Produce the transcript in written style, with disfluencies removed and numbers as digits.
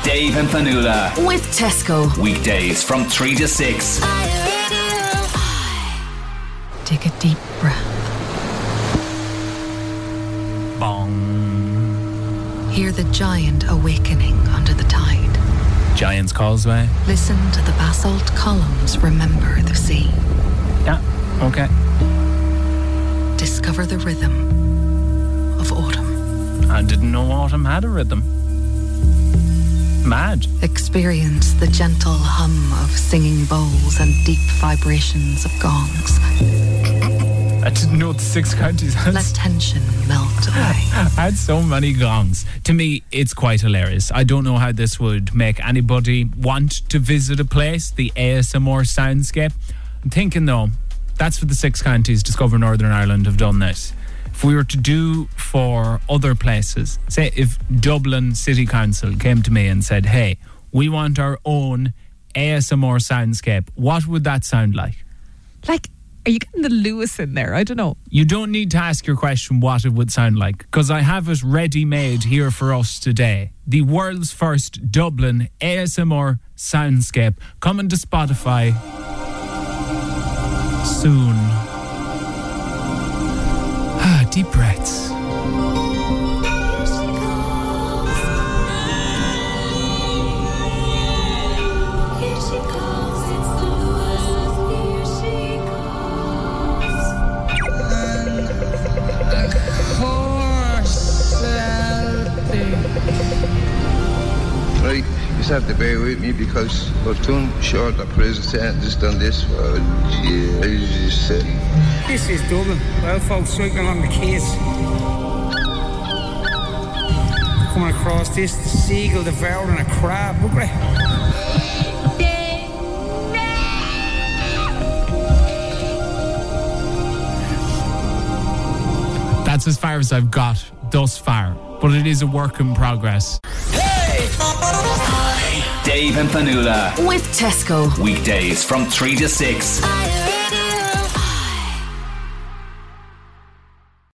Dave and Fanula. With Tesco. Weekdays from 3 to 6. Take a deep breath. Bong. Hear the giant awakening under the tide. Giant's Causeway. Listen to the basalt columns remember the sea. Yeah, okay. Discover the rhythm of autumn. I didn't know autumn had a rhythm. Mad. Experience the gentle hum of singing bowls and deep vibrations of gongs. I didn't know the 6 counties had. Let tension melt away. I had so many gongs. To me, it's quite hilarious. I don't know how this would make anybody want to visit a place, the ASMR soundscape. I'm thinking though, that's what the 6 counties Discover Northern Ireland have done this. If we were to do for other places, say if Dublin City Council came to me and said, hey, we want our own ASMR soundscape, what would that sound like? Like, are you getting the Lewis in there? I don't know. You don't need to ask your question what it would sound like, because I have it ready-made here for us today. The world's first Dublin ASMR soundscape coming to Spotify soon. Deep breaths. Right, you just have to bear with me because I've done short of prison sentence, done this for years. This is Dublin. Well, folks, cycling along the quays. Coming across this, the seagull devouring a crab. Look at That's as far as I've got thus far, but it is a work in progress. Dave and Fanula. With Tesco. Weekdays from 3 to 6.